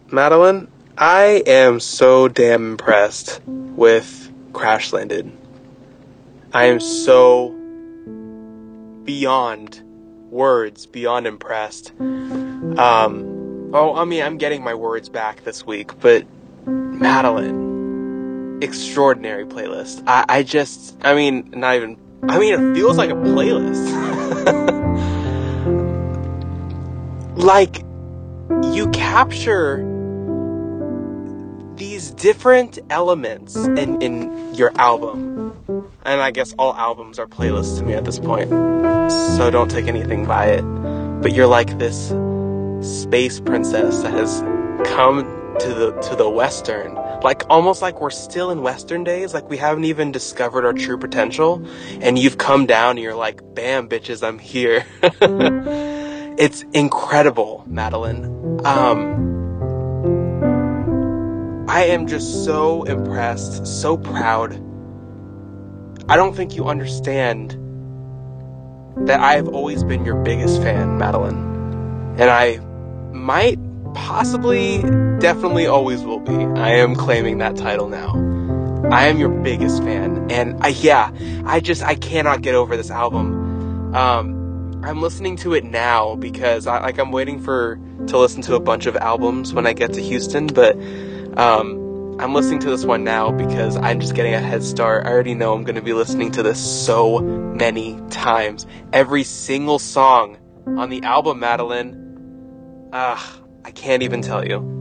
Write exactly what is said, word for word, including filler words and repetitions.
Madeline, I am so damn impressed with Crash Landed. I am so beyond words, beyond impressed. Um, oh, I mean, I'm getting my words back this week, but Madeline, extraordinary playlist. I, I just, I mean, not even, I mean, it feels like a playlist. Like, you capture these different elements in, in your album. And I guess all albums are playlists to me at this point, so don't take anything by it. But you're like this space princess that has come to the to the Western, like almost like we're still in Western days, like we haven't even discovered our true potential, and you've come down and you're like, bam, bitches, I'm here. It's incredible, Madeline. Um, I am just so impressed, so proud. I don't think you understand that I've always been your biggest fan, Madeline. And I might, possibly, definitely always will be. I am claiming that title now. I am your biggest fan. And I, yeah, I just, I cannot get over this album. Um, I'm listening to it now because I, like, I'm waiting for, to listen to a bunch of albums when I get to Houston, but, um, I'm listening to this one now because I'm just getting a head start. I already know I'm going to be listening to this so many times. Every single song on the album, Madeline. Ah, I can't even tell you.